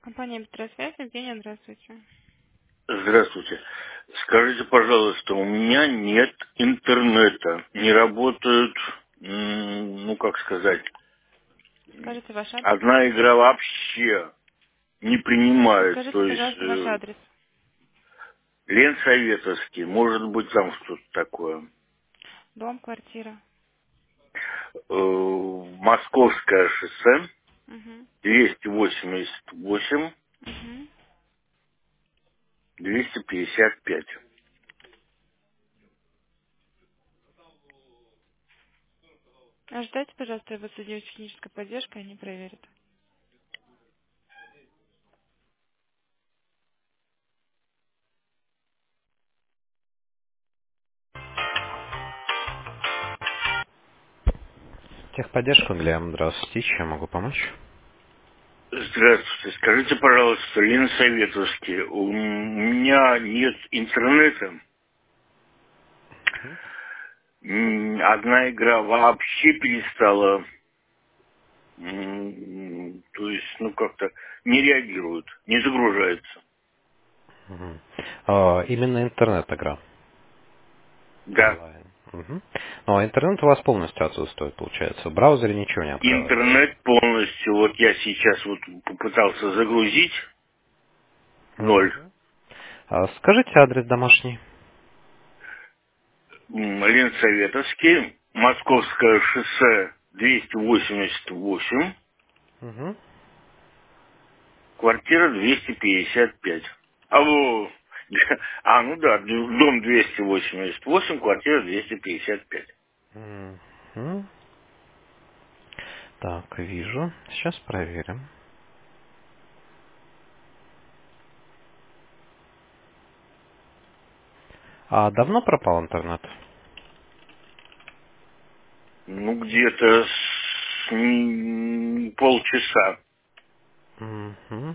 Компания «Быстросвязь». Евгения, здравствуйте. Здравствуйте. Скажите, пожалуйста, у меня нет интернета. Не работают, ну как сказать, Скажите ваш адрес. одна игра вообще не принимает. Скажите, То есть пожалуйста, ваш адрес. Ленсоветовский, может быть там что-то такое. Дом, квартира. Московское шоссе, Угу. 288, Угу. 255. Ожидайте, пожалуйста, его соединить технической поддержкой, они проверят. Техподдержка, Глеб, здравствуйте. Чем могу помочь? Здравствуйте. Скажите, пожалуйста, Ленсоветовский, у меня нет интернета. Одна игра вообще перестала, то есть, ну, как-то не реагирует, не загружается. Мгм. Именно интернет-игра Да, онлайн. Мгм. Но интернет у вас полностью отсутствует, получается. В браузере ничего не открывается. интернет полностью, вот я сейчас вот попытался загрузить, ноль. Мгм. Скажите адрес домашний. Ленсоветовский, Московское шоссе 288, Мгм. квартира 255. Алло, ну да, дом 288, квартира 255. Мгм. Так, вижу. Сейчас проверим. А давно пропал интернет? Ну, где-то полчаса. Мгм.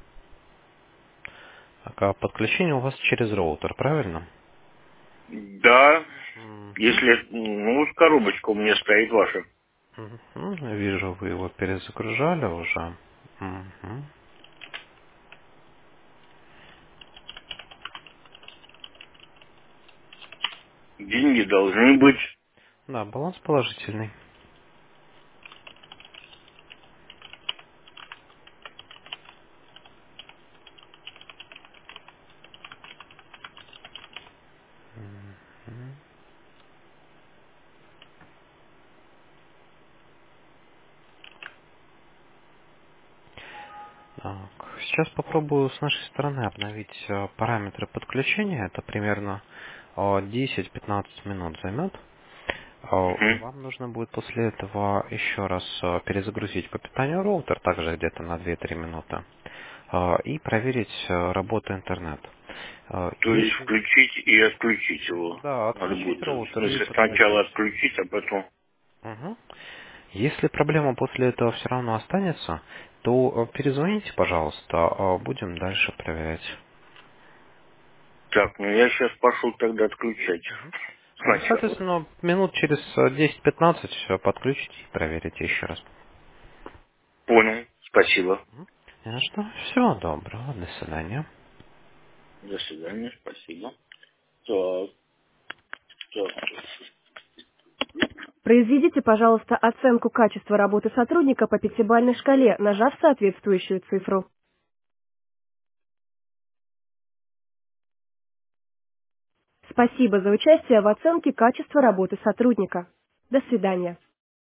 Так, а подключение у вас через роутер, правильно? Да, Мгм. если, ну, вот коробочка у меня стоит ваша. Мгм. Вижу, вы его перезагружали уже. Мгм. Деньги должны быть. Да, баланс положительный. Мгм. Так, сейчас попробую с нашей стороны обновить параметры подключения. Это примерно 10-15 минут займет. Мгм. Вам нужно будет после этого еще раз перезагрузить по питанию роутер, также где-то на 2-3 минуты, и проверить работу интернета. То есть Если включить и отключить его. да, Надо отключить будет. В роутер и смысле, сначала подключить. отключить, а потом. Мгм. Если проблема после этого все равно останется, то перезвоните, пожалуйста, будем дальше проверять. Так, ну я сейчас пошел тогда отключать. Сначала. Соответственно, минут через 10-15 подключите и проверите еще раз. Понял. Спасибо. Не на что. Всего доброго. До свидания. До свидания. Спасибо. Так, так. Произведите, пожалуйста, оценку качества работы сотрудника по пятибалльной шкале, нажав соответствующую цифру. Спасибо за участие в оценке качества работы сотрудника. До свидания.